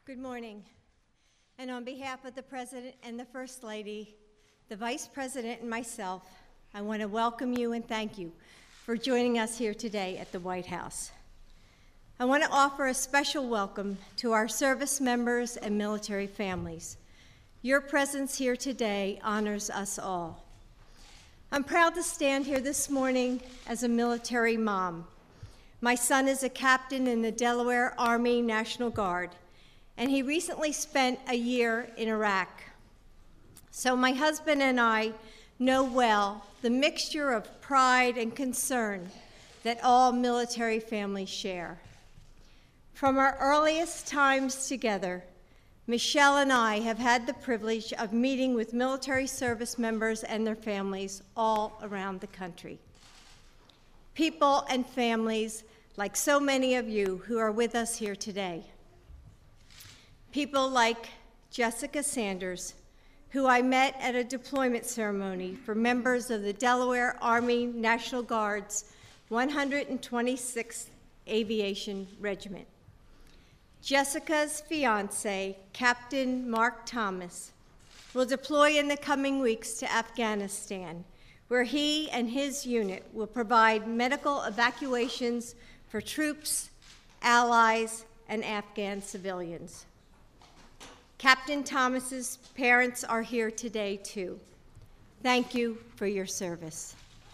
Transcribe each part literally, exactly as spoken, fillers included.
Good morning. And on behalf of the President and the First Lady, the Vice President and myself, I want to welcome you and thank you for joining us here today at the White House. I want to offer a special welcome to our service members and military families. Your presence here today honors us all. I'm proud to stand here this morning as a military mom. My son is a captain in the Delaware Army National Guard, and he recently spent a year in Iraq. So my husband and I know well the mixture of pride and concern that all military families share. From our earliest times together, Michelle and I have had the privilege of meeting with military service members and their families all around the country. People and families like so many of you who are with us here today. People like Jessica Sanders, who I met at a deployment ceremony for members of the Delaware Army National Guard's one hundred twenty-sixth Aviation Regiment. Jessica's fiance, Captain Mark Thomas, will deploy in the coming weeks to Afghanistan, where he and his unit will provide medical evacuations for troops, allies, and Afghan civilians. Captain Thomas's parents are here today, too. Thank you for your service.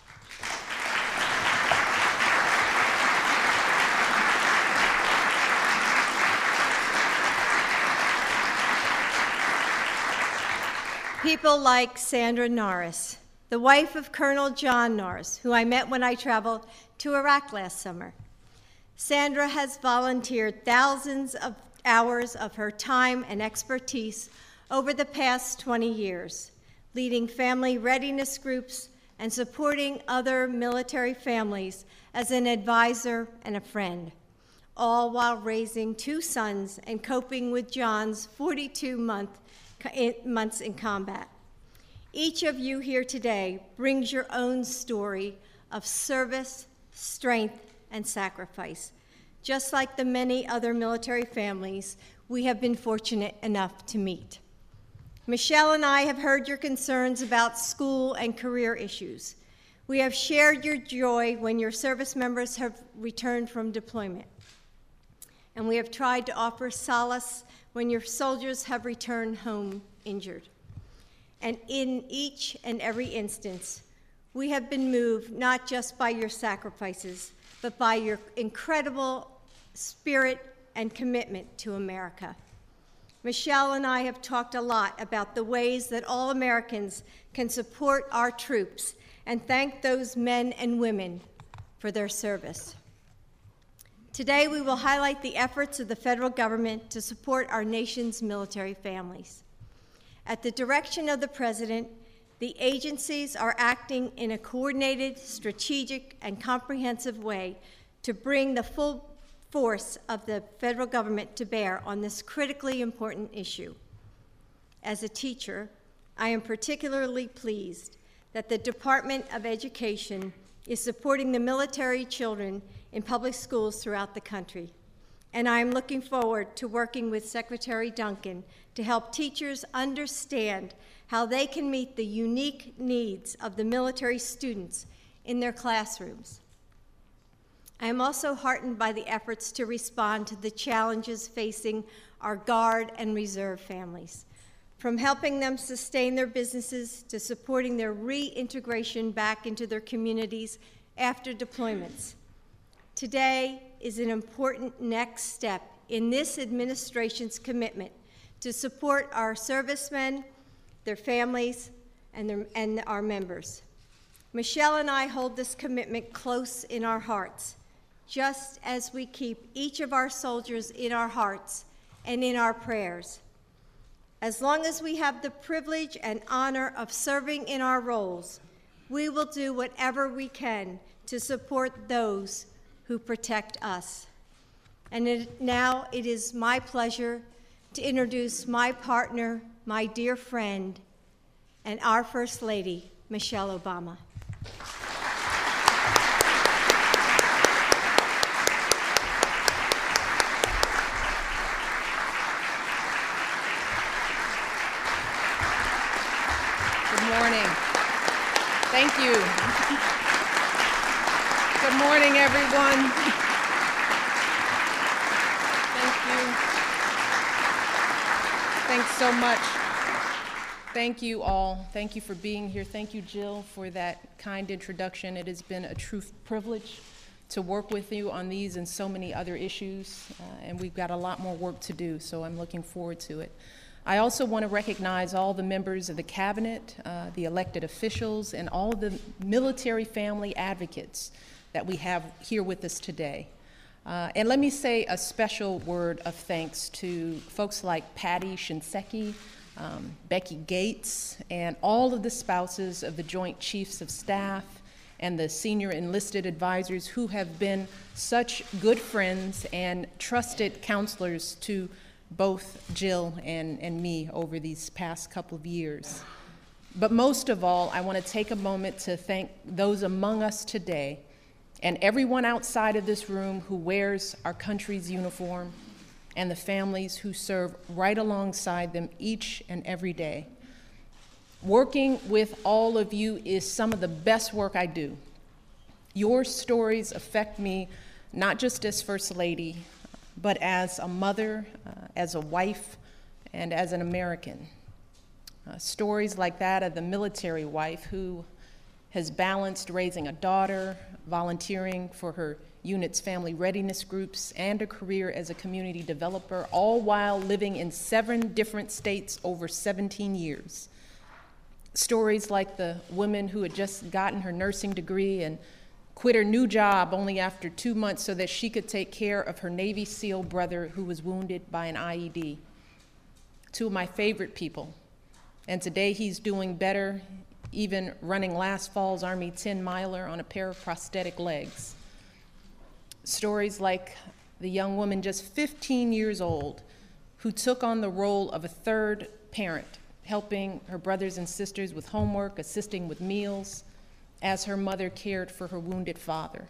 People like Sandra Norris, the wife of Colonel John Norris, who I met when I traveled to Iraq last summer. Sandra has volunteered thousands of hours of her time and expertise over the past twenty years, leading family readiness groups and supporting other military families as an advisor and a friend, all while raising two sons and coping with John's forty-two month, months in combat. Each of you here today brings your own story of service, strength, and sacrifice, just like the many other military families we have been fortunate enough to meet. Michelle and I have heard your concerns about school and career issues. We have shared your joy when your service members have returned from deployment. And we have tried to offer solace when your soldiers have returned home injured. And in each and every instance, we have been moved not just by your sacrifices, but by your incredible spirit and commitment to America. Michelle and I have talked a lot about the ways that all Americans can support our troops and thank those men and women for their service. Today, we will highlight the efforts of the federal government to support our nation's military families. At the direction of the President, the agencies are acting in a coordinated, strategic, and comprehensive way to bring the full force of the federal government to bear on this critically important issue. As a teacher, I am particularly pleased that the Department of Education is supporting the military children in public schools throughout the country. And I am looking forward to working with Secretary Duncan to help teachers understand how they can meet the unique needs of the military students in their classrooms. I am also heartened by the efforts to respond to the challenges facing our Guard and Reserve families, from helping them sustain their businesses to supporting their reintegration back into their communities after deployments. Today is an important next step in this administration's commitment to support our servicemen, their families, and, their, and our members. Michelle and I hold this commitment close in our hearts, just as we keep each of our soldiers in our hearts and in our prayers. As long as we have the privilege and honor of serving in our roles, we will do whatever we can to support those who protect us. And it, now it is my pleasure to introduce my partner, my dear friend, and our First Lady, Michelle Obama. morning. Thank you. Good morning, everyone. Thank you. Thanks so much. Thank you all. Thank you for being here. Thank you, Jill, for that kind introduction. It has been a true privilege to work with you on these and so many other issues, uh, and we've got a lot more work to do, so I'm looking forward to it. I also want to recognize all the members of the cabinet, uh, the elected officials, and all the military family advocates that we have here with us today. Uh, and let me say a special word of thanks to folks like Patty Shinseki, um, Becky Gates, and all of the spouses of the Joint Chiefs of Staff and the senior enlisted advisors who have been such good friends and trusted counselors to both Jill and, and me over these past couple of years. But most of all, I want to take a moment to thank those among us today and everyone outside of this room who wears our country's uniform and the families who serve right alongside them each and every day. Working with all of you is some of the best work I do. Your stories affect me not just as First Lady, but as a mother, uh, as a wife, and as an American. Uh, stories like that of the military wife who has balanced raising a daughter, volunteering for her unit's family readiness groups, and a career as a community developer, all while living in seven different states over seventeen years. Stories like the woman who had just gotten her nursing degree and quit her new job only after two months so that she could take care of her Navy SEAL brother who was wounded by an I E D. Two of my favorite people. And today he's doing better, even running last fall's Army ten miler on a pair of prosthetic legs. Stories like the young woman just fifteen years old who took on the role of a third parent, helping her brothers and sisters with homework, assisting with meals, as her mother cared for her wounded father.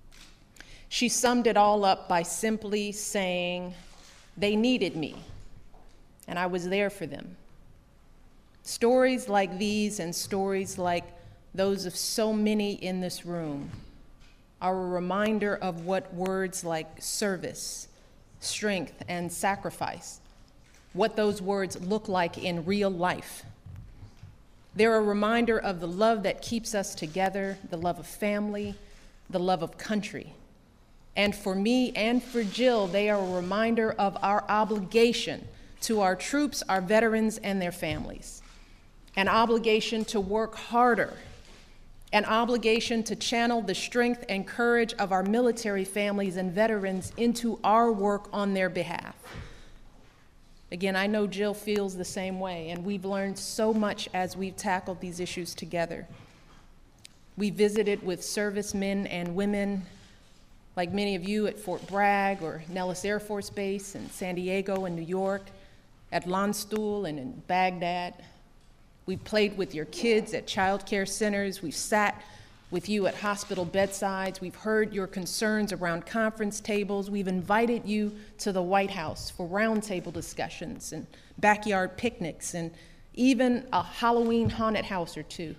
She summed it all up by simply saying, "They needed me, and I was there for them." Stories like these and stories like those of so many in this room are a reminder of what words like service, strength, and sacrifice, what those words look like in real life. They're a reminder of the love that keeps us together, the love of family, the love of country. And for me and for Jill, they are a reminder of our obligation to our troops, our veterans, and their families. An obligation to work harder, an obligation to channel the strength and courage of our military families and veterans into our work on their behalf. Again, I know Jill feels the same way, and we've learned so much as we've tackled these issues together. We visited with servicemen and women, like many of you, at Fort Bragg or Nellis Air Force Base in San Diego and New York, at Landstuhl and in Baghdad. We've played with your kids at child care centers. We've sat with you at hospital bedsides. We've heard your concerns around conference tables. We've invited you to the White House for roundtable discussions and backyard picnics and even a Halloween haunted house or two.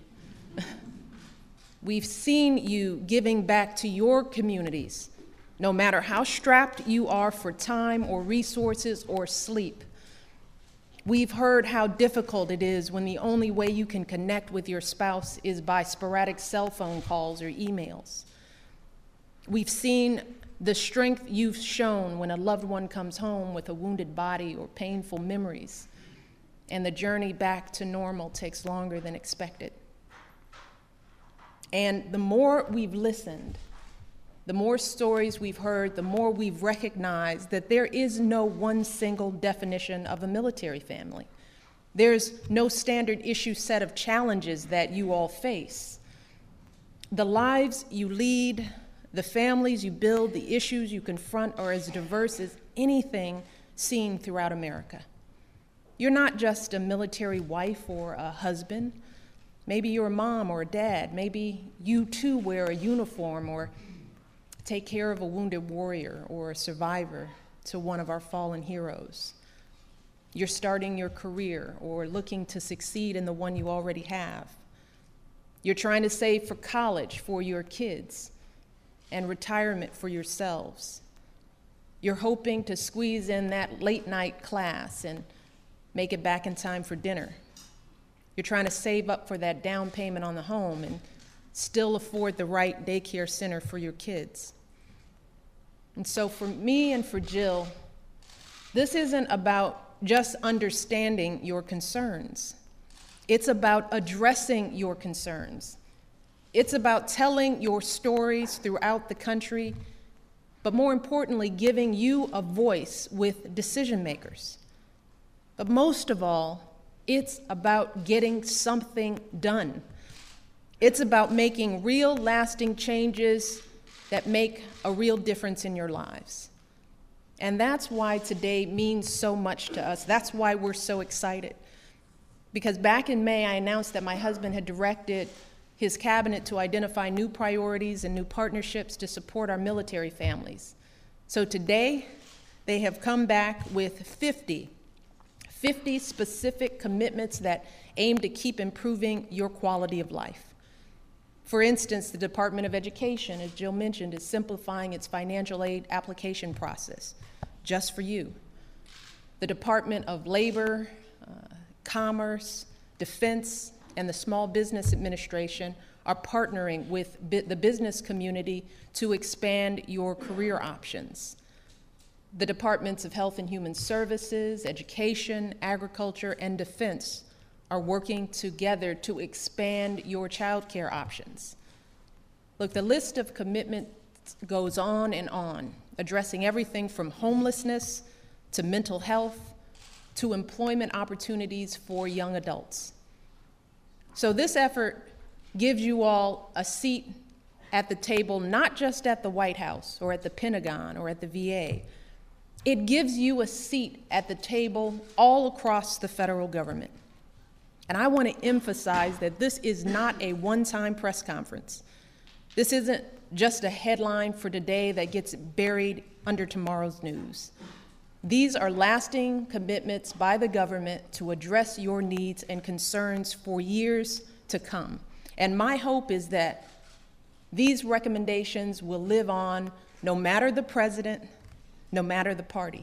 We've seen you giving back to your communities, no matter how strapped you are for time or resources or sleep. We've heard how difficult it is when the only way you can connect with your spouse is by sporadic cell phone calls or emails. We've seen the strength you've shown when a loved one comes home with a wounded body or painful memories, and the journey back to normal takes longer than expected. And the more we've listened, the more stories we've heard, the more we've recognized that there is no one single definition of a military family. There's no standard issue set of challenges that you all face. The lives you lead, the families you build, the issues you confront are as diverse as anything seen throughout America. You're not just a military wife or a husband. Maybe you're a mom or a dad. Maybe you too wear a uniform or take care of a wounded warrior or a survivor to one of our fallen heroes. You're starting your career or looking to succeed in the one you already have. You're trying to save for college for your kids and retirement for yourselves. You're hoping to squeeze in that late night class and make it back in time for dinner. You're trying to save up for that down payment on the home and still afford the right daycare center for your kids. And so for me and for Jill, this isn't about just understanding your concerns. It's about addressing your concerns. It's about telling your stories throughout the country, but more importantly, giving you a voice with decision makers. But most of all, it's about getting something done. It's about making real, lasting changes that make a real difference in your lives. And that's why today means so much to us. That's why we're so excited. Because back in May, I announced that my husband had directed his cabinet to identify new priorities and new partnerships to support our military families. So today, they have come back with fifty, fifty specific commitments that aim to keep improving your quality of life. For instance, the Department of Education, as Jill mentioned, is simplifying its financial aid application process, just for you. The Department of Labor, uh, Commerce, Defense, and the Small Business Administration are partnering with bi- the business community to expand your career options. The Departments of Health and Human Services, Education, Agriculture, and Defense are working together to expand your child care options. Look, the list of commitments goes on and on, addressing everything from homelessness to mental health to employment opportunities for young adults. So this effort gives you all a seat at the table, not just at the White House or at the Pentagon or at the V A. It gives you a seat at the table all across the federal government. And I want to emphasize that this is not a one-time press conference. This isn't just a headline for today that gets buried under tomorrow's news. These are lasting commitments by the government to address your needs and concerns for years to come. And my hope is that these recommendations will live on no matter the president, no matter the party.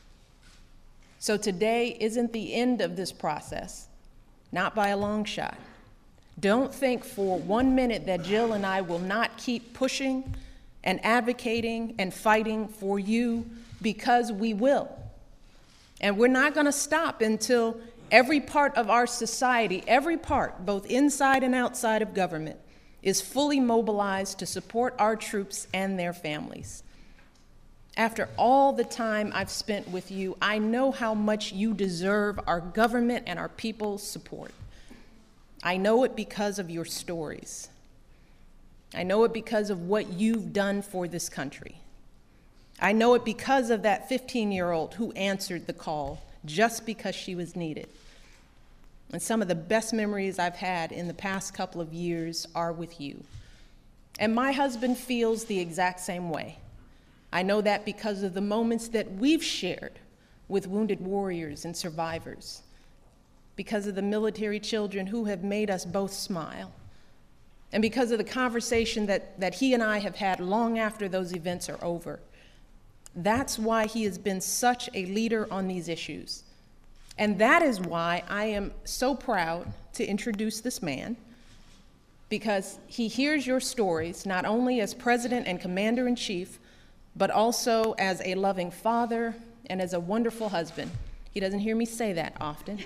So today isn't the end of this process, not by a long shot. Don't think for one minute that Jill and I will not keep pushing and advocating and fighting for you, because we will. And we're not going to stop until every part of our society, every part, both inside and outside of government, is fully mobilized to support our troops and their families. After all the time I've spent with you, I know how much you deserve our government and our people's support. I know it because of your stories. I know it because of what you've done for this country. I know it because of that fifteen-year-old who answered the call just because she was needed. And some of the best memories I've had in the past couple of years are with you. And my husband feels the exact same way. I know that because of the moments that we've shared with wounded warriors and survivors, because of the military children who have made us both smile, and because of the conversation that, that he and I have had long after those events are over. That's why he has been such a leader on these issues. And that is why I am so proud to introduce this man, because he hears your stories not only as president and commander-in-chief, but also as a loving father and as a wonderful husband. He doesn't hear me say that often.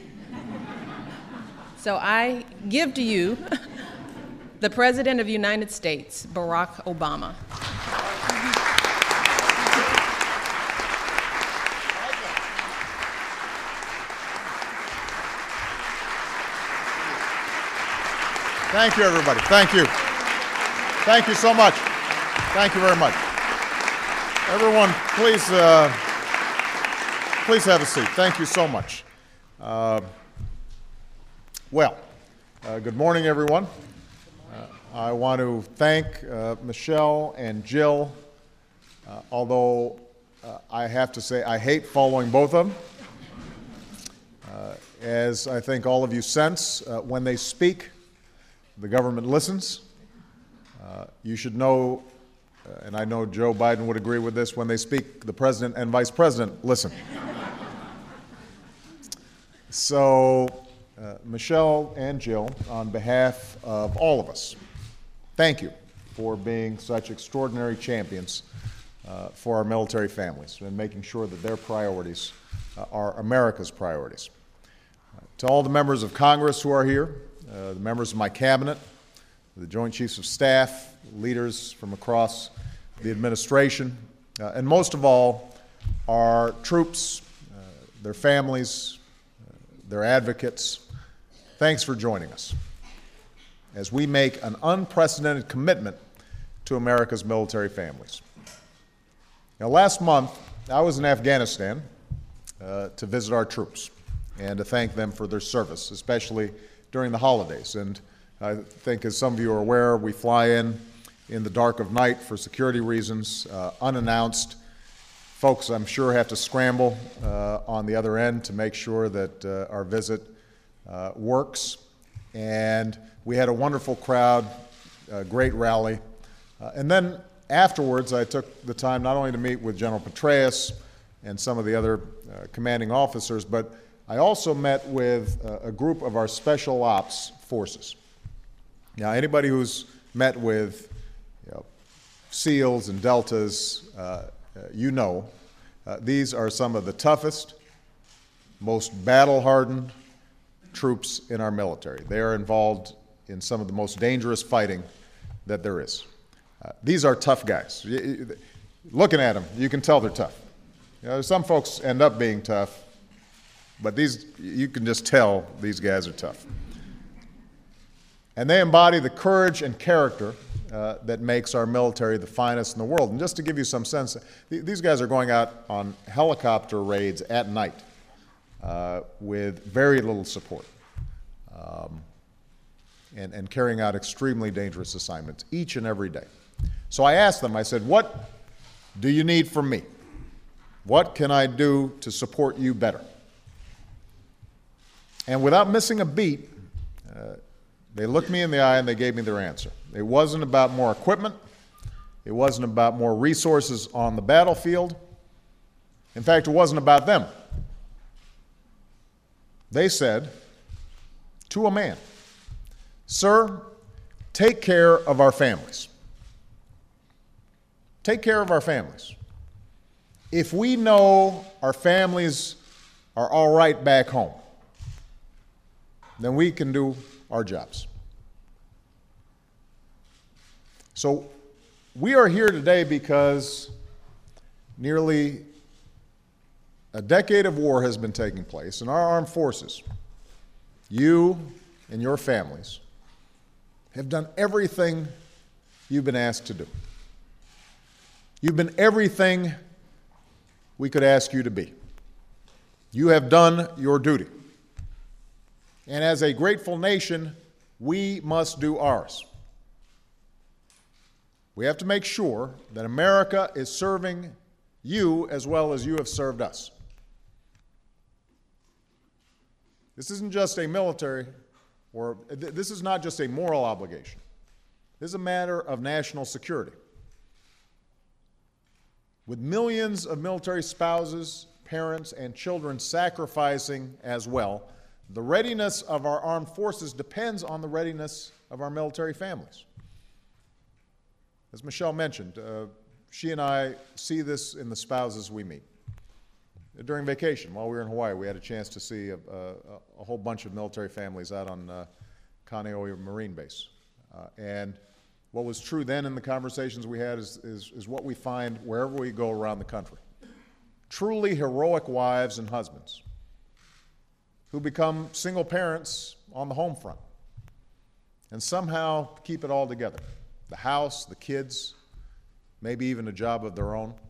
So I give to you the President of the United States, Barack Obama. Thank you, everybody. Thank you. Thank you so much. Thank you very much. Everyone, please, uh, please have a seat. Thank you so much. Uh, well, uh, good morning, everyone. Uh, I want to thank uh, Michelle and Jill, uh, although uh, I have to say I hate following both of them. As I think all of you sense, uh, when they speak, the government listens. Uh, you should know, uh, and I know Joe Biden would agree with this, when they speak, the president and vice president listen. So, uh, Michelle and Jill, on behalf of all of us, thank you for being such extraordinary champions uh, for our military families and making sure that their priorities uh, are America's priorities. Uh, to all the members of Congress who are here, uh, the members of my cabinet, the Joint Chiefs of Staff, leaders from across the administration, uh, and most of all, our troops, uh, their families, uh, their advocates, thanks for joining us as we make an unprecedented commitment to America's military families. Now, last month, I was in Afghanistan uh, to visit our troops and to thank them for their service, especially during the holidays. And I think, as some of you are aware, we fly in in the dark of night for security reasons, uh, unannounced. Folks, I'm sure, have to scramble uh, on the other end to make sure that uh, our visit uh, works. And we had a wonderful crowd, a great rally. Uh, and then afterwards, I took the time not only to meet with General Petraeus and some of the other uh, commanding officers, but I also met with uh, a group of our special ops forces. Now, anybody who's met with you know, SEALs and Deltas, uh, uh, you know, uh, these are some of the toughest, most battle-hardened troops in our military. They are involved in some of the most dangerous fighting that there is. Uh, these are tough guys. Looking at them, you can tell they're tough. You know, some folks end up being tough, but these, you can just tell these guys are tough. And they embody the courage and character uh, that makes our military the finest in the world. And just to give you some sense, th these guys are going out on helicopter raids at night uh, with very little support um, and, and carrying out extremely dangerous assignments each and every day. So I asked them, I said, what do you need from me? What can I do to support you better? And without missing a beat, uh, they looked me in the eye and they gave me their answer. It wasn't about more equipment. It wasn't about more resources on the battlefield. In fact, it wasn't about them. They said to a man, "Sir, take care of our families. Take care of our families. If we know our families are all right back home, then we can do our jobs." So we are here today because nearly a decade of war has been taking place, and our armed forces, you and your families, have done everything you've been asked to do. You've been everything we could ask you to be. You have done your duty. And as a grateful nation, we must do ours. We have to make sure that America is serving you as well as you have served us. This isn't just a military, or th- this is not just a moral obligation. This is a matter of national security. With millions of military spouses, parents, and children sacrificing as well, the readiness of our armed forces depends on the readiness of our military families. As Michelle mentioned, uh, she and I see this in the spouses we meet. During vacation, while we were in Hawaii, we had a chance to see a, a, a whole bunch of military families out on uh, Kaneohe Marine Base. Uh, and what was true then in the conversations we had is, is, is what we find wherever we go around the country. Truly heroic wives and husbands who become single parents on the home front and somehow keep it all together. The house, the kids, maybe even a job of their own.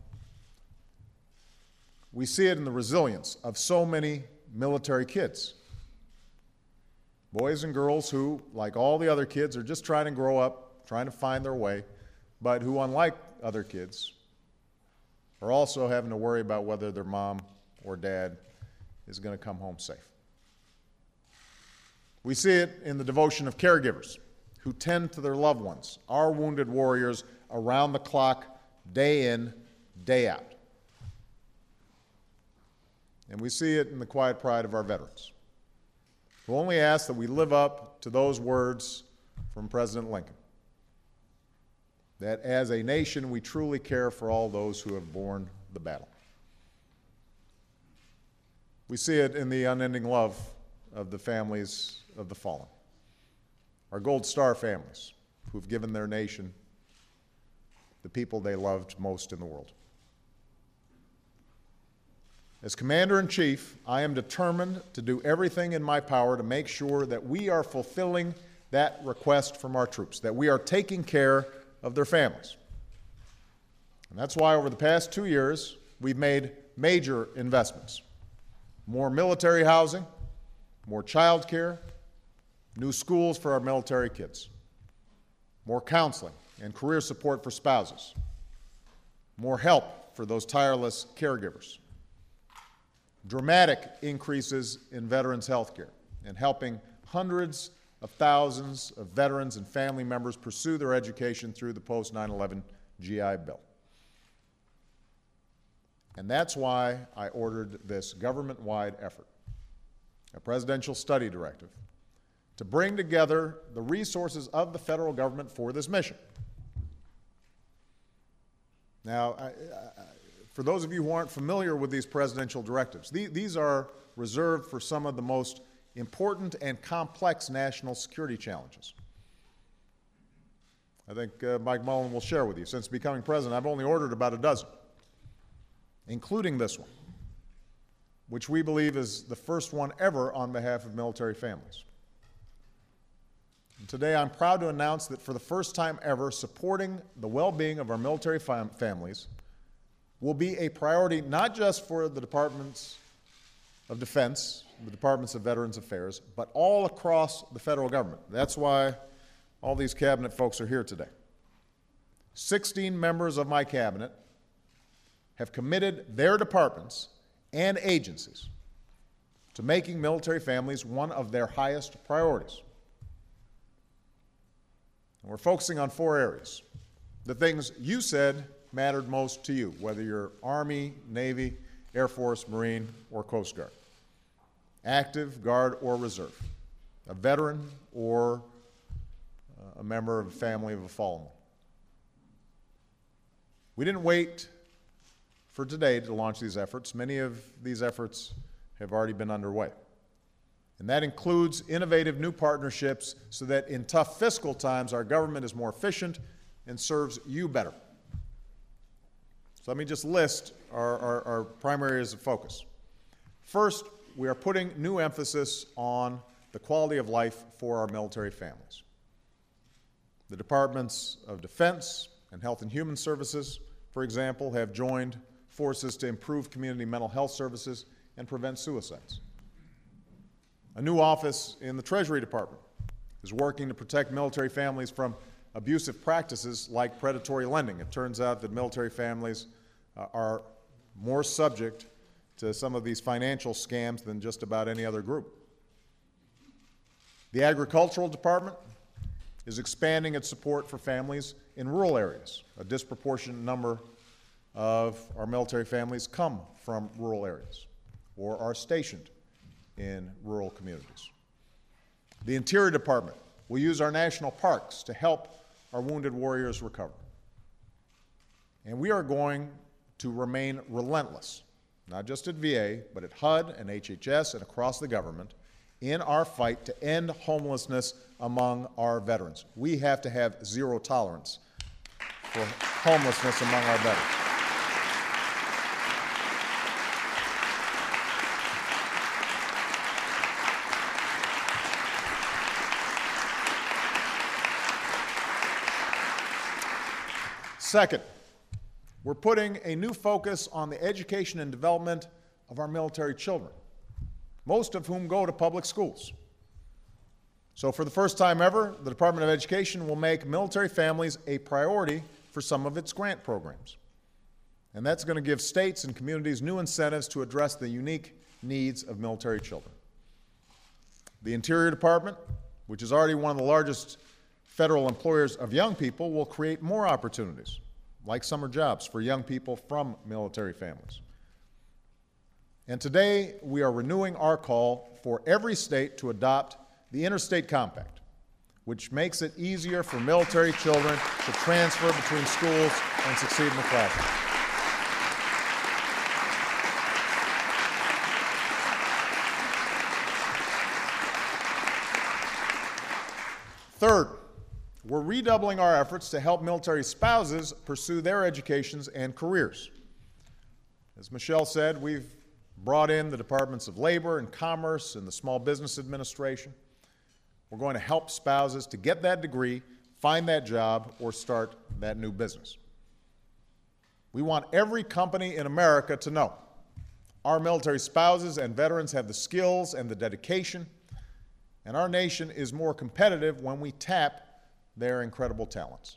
We see it in the resilience of so many military kids. Boys and girls who, like all the other kids, are just trying to grow up, trying to find their way, but who, unlike other kids, are also having to worry about whether their mom or dad is going to come home safe. We see it in the devotion of caregivers who tend to their loved ones, our wounded warriors, around the clock, day in, day out. And we see it in the quiet pride of our veterans, who only ask that we live up to those words from President Lincoln, that as a nation we truly care for all those who have borne the battle. We see it in the unending love of the families of the fallen, our Gold Star families who've given their nation the people they loved most in the world. As Commander-in-Chief, I am determined to do everything in my power to make sure that we are fulfilling that request from our troops, that we are taking care of their families. And that's why over the past two years, we've made major investments. More military housing, more child care, new schools for our military kids, more counseling and career support for spouses, more help for those tireless caregivers, dramatic increases in veterans' health care, and helping hundreds of thousands of veterans and family members pursue their education through the post nine eleven G I Bill. And that's why I ordered this government-wide effort, a presidential study directive, to bring together the resources of the federal government for this mission. Now, I, I, for those of you who aren't familiar with these presidential directives, the, these are reserved for some of the most important and complex national security challenges. I think uh, Mike Mullen will share with you. Since becoming president, I've only ordered about a dozen, including this one, which we believe is the first one ever on behalf of military families. And today, I'm proud to announce that for the first time ever, supporting the well-being of our military fam families will be a priority not just for the Departments of Defense, the Departments of Veterans Affairs, but all across the federal government. That's why all these cabinet folks are here today. sixteen members of my cabinet have committed their departments and agencies to making military families one of their highest priorities. And we're focusing on four areas. The things you said mattered most to you, whether you're Army, Navy, Air Force, Marine, or Coast Guard, active, Guard, or Reserve, a veteran, or uh, a member of a family of a fallen one. We didn't wait for today to launch these efforts. Many of these efforts have already been underway. And that includes innovative new partnerships so that in tough fiscal times our government is more efficient and serves you better. So let me just list our, our, our primary areas of focus. First, we are putting new emphasis on the quality of life for our military families. The Departments of Defense and Health and Human Services, for example, have joined forces to improve community mental health services and prevent suicides. A new office in the Treasury Department is working to protect military families from abusive practices like predatory lending. It turns out that military families uh, are more subject to some of these financial scams than just about any other group. The Agricultural Department is expanding its support for families in rural areas. A disproportionate number of our military families come from rural areas or are stationed in rural communities. The Interior Department will use our national parks to help our wounded warriors recover. And we are going to remain relentless, not just at V A, but at H U D and H H S and across the government, in our fight to end homelessness among our veterans. We have to have zero tolerance for homelessness among our veterans. Second, we're putting a new focus on the education and development of our military children, most of whom go to public schools. So for the first time ever, the Department of Education will make military families a priority for some of its grant programs. And that's going to give states and communities new incentives to address the unique needs of military children. The Interior Department, which is already one of the largest federal employers of young people, will create more opportunities, like summer jobs for young people from military families. And today, we are renewing our call for every state to adopt the Interstate Compact, which makes it easier for military children to transfer between schools and succeed in the classroom. Third, we're redoubling our efforts to help military spouses pursue their educations and careers. As Michelle said, we've brought in the Departments of Labor and Commerce and the Small Business Administration. We're going to help spouses to get that degree, find that job, or start that new business. We want every company in America to know our military spouses and veterans have the skills and the dedication, and our nation is more competitive when we tap their incredible talents.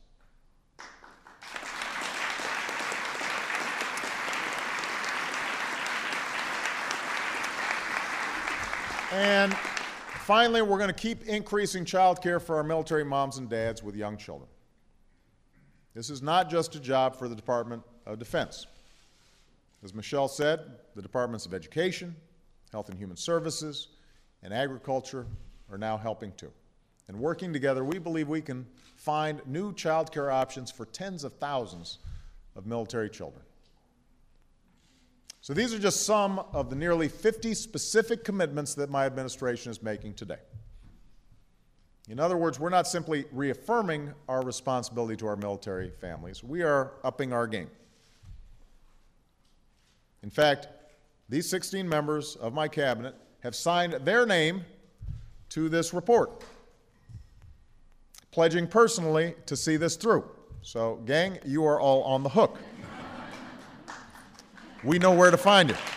And finally, we're going to keep increasing child care for our military moms and dads with young children. This is not just a job for the Department of Defense. As Michelle said, the Departments of Education, Health and Human Services, and Agriculture are now helping too. And working together, we believe we can find new child care options for tens of thousands of military children. So these are just some of the nearly fifty specific commitments that my administration is making today. In other words, we're not simply reaffirming our responsibility to our military families, we are upping our game. In fact, these sixteen members of my cabinet have signed their name to this report, pledging personally to see this through. So, gang, you are all on the hook. We know where to find it.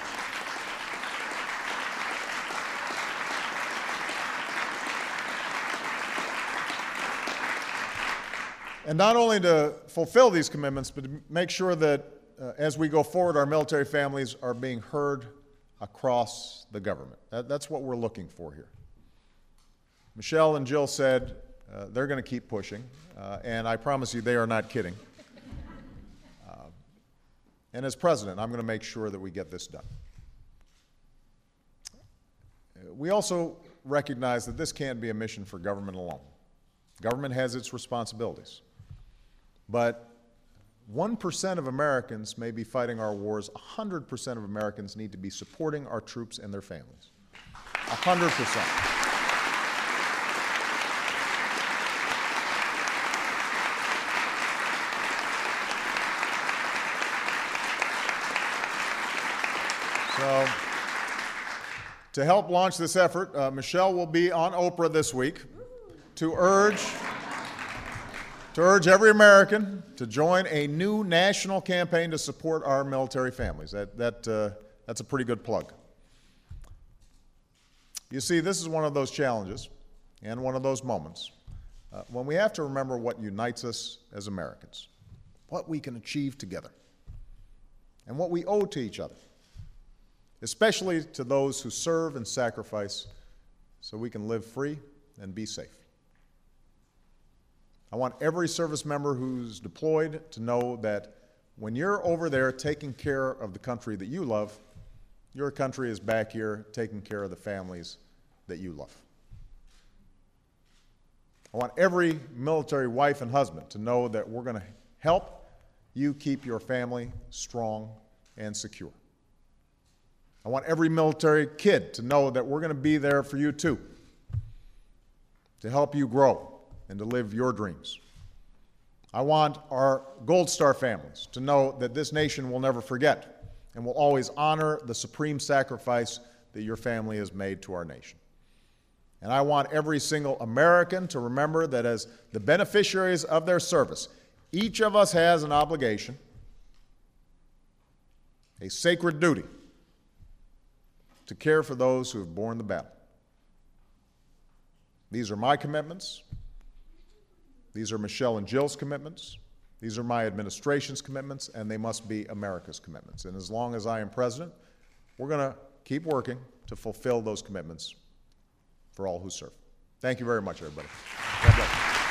And not only to fulfill these commitments, but to make sure that uh, as we go forward, our military families are being heard across the government. That, that's what we're looking for here. Michelle and Jill said uh, they're going to keep pushing, uh, and I promise you they are not kidding. Uh, and as president, I'm going to make sure that we get this done. We also recognize that this can't be a mission for government alone. Government has its responsibilities. But one percent of Americans may be fighting our wars. one hundred percent of Americans need to be supporting our troops and their families. one hundred percent. So, to help launch this effort, uh, Michelle will be on Oprah this week to urge, to urge every American to join a new national campaign to support our military families. That, that, uh, that's a pretty good plug. You see, this is one of those challenges and one of those moments uh, when we have to remember what unites us as Americans, what we can achieve together, and what we owe to each other, especially to those who serve and sacrifice so we can live free and be safe. I want every service member who's deployed to know that when you're over there taking care of the country that you love, your country is back here taking care of the families that you love. I want every military wife and husband to know that we're going to help you keep your family strong and secure. I want every military kid to know that we're going to be there for you too, to help you grow and to live your dreams. I want our Gold Star families to know that this nation will never forget and will always honor the supreme sacrifice that your family has made to our nation. And I want every single American to remember that as the beneficiaries of their service, each of us has an obligation, a sacred duty, to care for those who have borne the battle. These are my commitments. These are Michelle and Jill's commitments. These are my administration's commitments, and they must be America's commitments. And as long as I am president, we're going to keep working to fulfill those commitments for all who serve. Thank you very much, everybody. God bless.